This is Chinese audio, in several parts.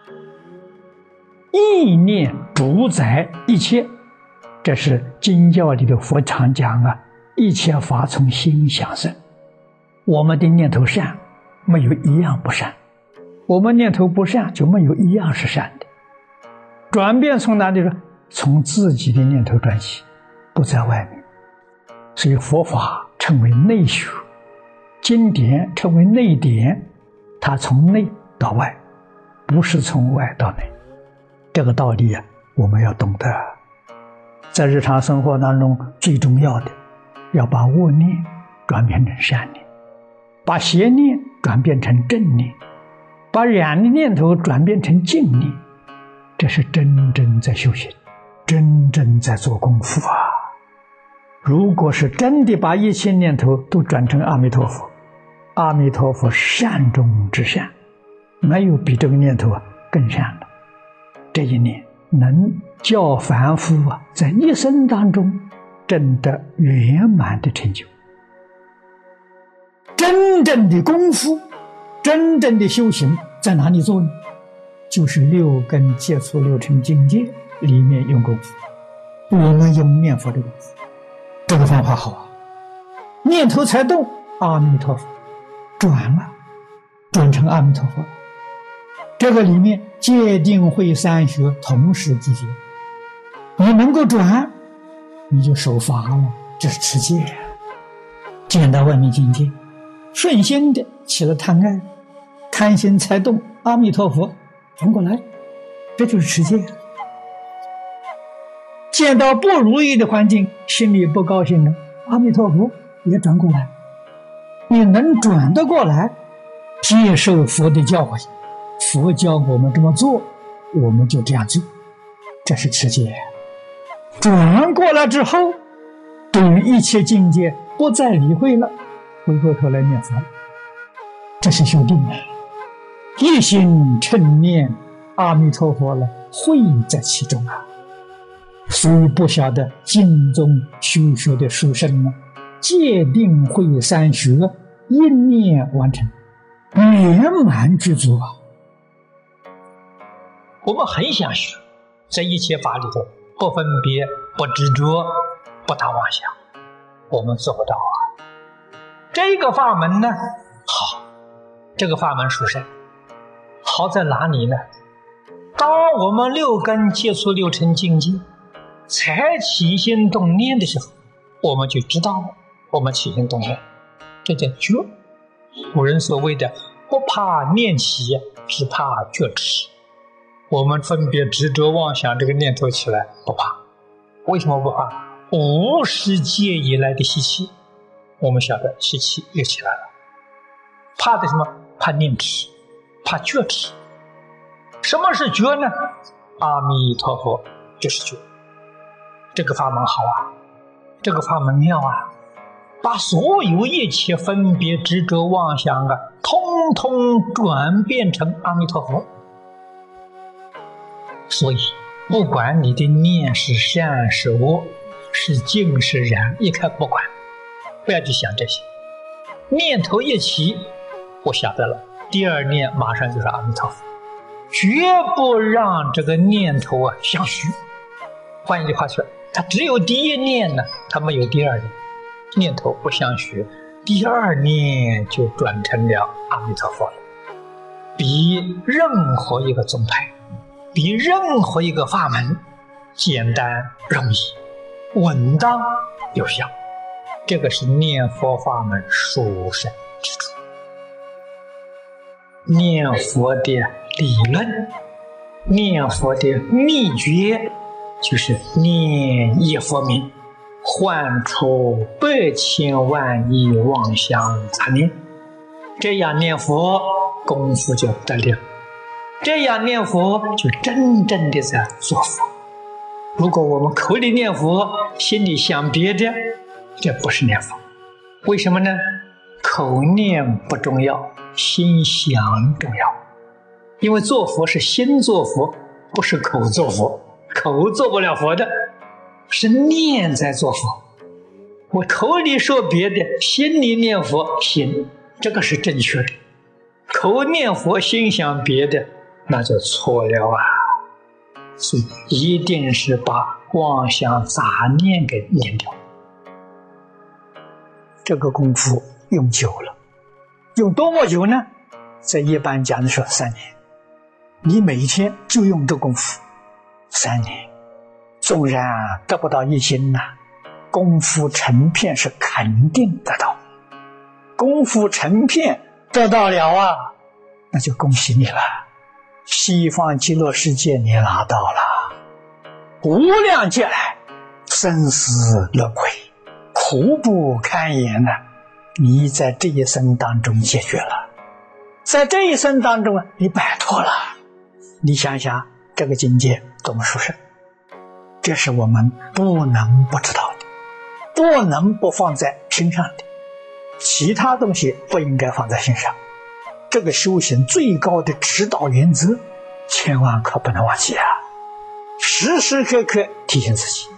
意念主宰一切，这是经教里的佛常讲啊，一切法从心想生。我们的念头善，没有一样不善；我们念头不善，就没有一样是善的。转变从哪里呢？从自己的念头转起，不在外面。所以佛法称为内学，经典称为内典，它从内到外，不是从外到内。这个道理啊，我们要懂得。在日常生活当中，最重要的要把恶念转变成善念，把邪念转变成正念，把染的念头转变成净念。这是真正在修行，真正在做功夫啊！如果是真的把一切念头都转成阿弥陀佛，阿弥陀佛善中之善，没有比这个念头更善了。这一念能叫凡夫在一生当中证得圆满的成就。真正的功夫，真正的修行在哪里做呢？就是六根接触六尘境界里面用功夫。我们用念佛的功夫，这个方法好啊！念头才动，阿弥陀佛转了，转成阿弥陀佛。这个里面戒定慧三学同时具足，你能够转，你就守法了，这是持戒。见到外面境界，顺心的起了贪爱，贪心才动，阿弥陀佛转过来，这就是持戒。见到不如意的环境，心里不高兴了，阿弥陀佛也转过来。你能转得过来，接受佛的教诲，佛教我们这么做，我们就这样做，这是持戒。转过来之后，对于一切境界不再理会了，回过头来念佛，这是修定啊！一心称念阿弥陀佛了，慧在其中啊！所以不晓得经中修学的殊胜呢，戒定慧三学一念完成，圆满具足啊！我们很想学，在一切法里头不分别、不执着、不打妄想，我们做不到啊。这个法门呢，好，这个法门殊胜，好在哪里呢？当我们六根接触六尘境界，才起心动念的时候，我们就知道了，我们起心动念，这叫觉。古人所谓的不怕念起，只怕觉迟。我们分别执着妄想这个念头起来不怕，为什么不怕？无始界以来的习气，我们晓得习气又起来了。怕的什么？怕念迟，怕觉迟。什么是觉呢？阿弥陀佛就是觉。这个法门好啊，这个法门妙啊，把所有一切分别执着妄想通通转变成阿弥陀佛。所以不管你的念是善是恶，是净是染，一概不管，不要去想这些。念头一起，我晓得了，第二念马上就是阿弥陀佛，绝不让这个念头相续。换一句话说，它只有第一念呢，它没有第二念，念头不相续，第二念就转成了阿弥陀佛了。比任何一个宗派，比任何一个法门简单容易，稳当有效，这个是念佛法门殊胜之处。念佛的理论，念佛的秘诀，就是念一佛名，唤出百千万亿妄想杂念，这样念佛功夫就得了，这样念佛就真正的在做佛。如果我们口里念佛，心里想别的，这不是念佛。为什么呢？口念不重要，心想重要。因为做佛是心做佛，不是口做佛，口做不了佛的，是念在做佛。我口里说别的，心里念佛，行，这个是正确的。口念佛，心想别的， 那就错了啊！所以一定是把妄想杂念给念掉。这个功夫用久了，用多么久呢？在一般讲的说3年。你每一天就用这功夫3年，纵然得不到1斤功夫成片是肯定得到。功夫成片得到了啊，那就恭喜你了，西方极乐世界你拿到了。无量劫来生死轮回，苦不堪言你在这一生当中解决了，在这一生当中你摆脱了。你想想这个境界多么殊胜，这是我们不能不知道的，不能不放在心上的。其他东西不应该放在心上，这个修行最高的指导原则千万可不能忘记啊！时时刻刻提醒自己，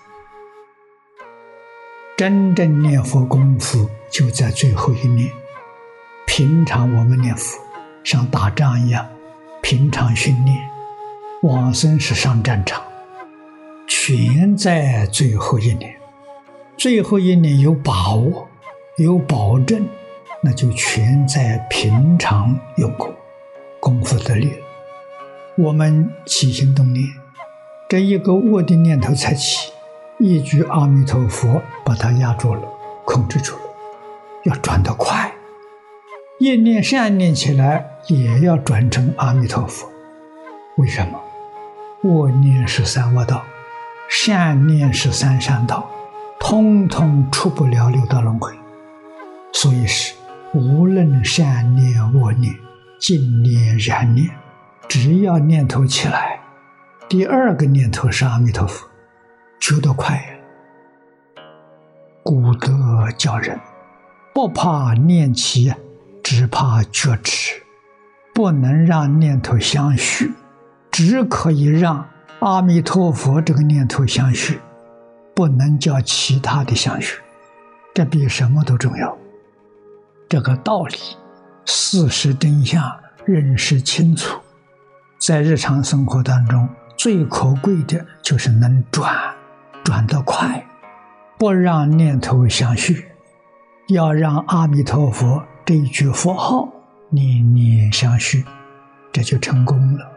真正念佛功夫就在最后一念。平常我们念佛像打仗一样，平常训练，往生是上战场，全在最后一年。最后一年有把握有保证，那就全在平常用功，功夫得力了。我们起心动念，这一个恶的念头才起，一句阿弥陀佛把它压住了，控制住了。要转得快，一念善念起来也要转成阿弥陀佛。为什么？恶念是三恶道，善念是三善道，通通出不了六道轮回。所以是无论善念恶念净念染念，只要念头起来，第二个念头是阿弥陀佛，觉得快呀。古德教人不怕念起，只怕觉迟，不能让念头相续，只可以让阿弥陀佛这个念头相续，不能叫其他的相续，这比什么都重要。这个道理事实真相认识清楚，在日常生活当中最可贵的就是能转得快，不让念头相续，要让阿弥陀佛这一句佛号念念相续，这就成功了。